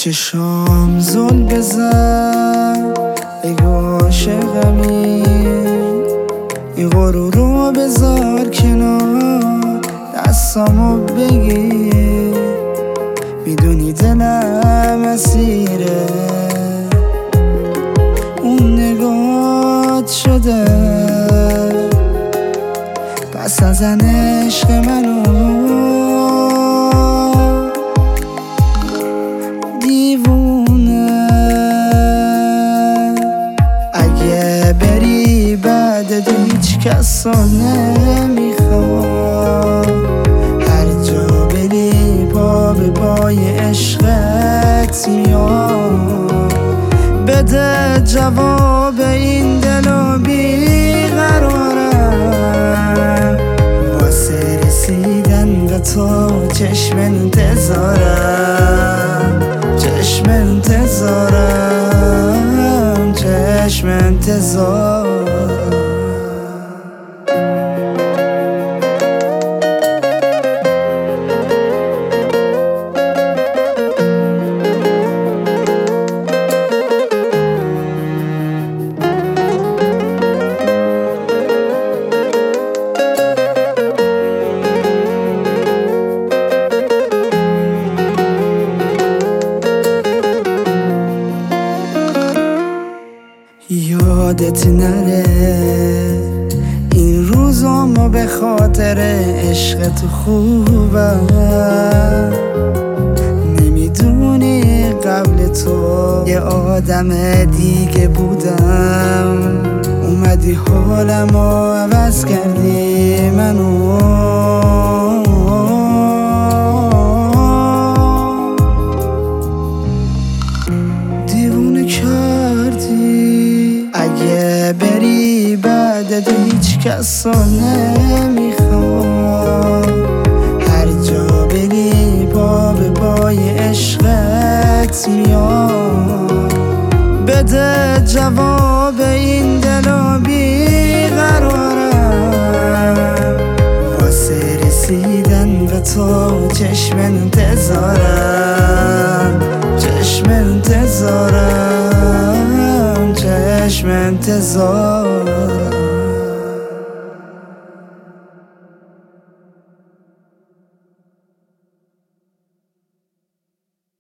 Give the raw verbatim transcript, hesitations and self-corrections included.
چشام زل بزن بگو عاشقمی، این غرور رو بذار کنار، دستامو بگیر، میدونی دلم اسیره اون نگات شده، پس نزن عشق منو دیوونه. اگه بری بعد هیچ کس رو نمیخوام، هر جا بری پا به پای عشقت میام، بده جواب این دل و بیقرارم، واسه رسیدن به تو چشم انتظارم، چشم انتظارم، چشم انتظارم. یادت نره این روزامو به خاطر عشق تو خوبم، نمیدونی قبل تو یه آدم دیگه بودم، اومدی حالمو عوض کردی منو، دیوونه کردی. اگه بری بعد هیچ کس رو نمیخوام، هر جا بری پا به پای عشقت میام، بده جواب این دل و بیقرارم، واسه رسیدن به تو چشم انتظارم، چشم انتظارم، چشم انتظار.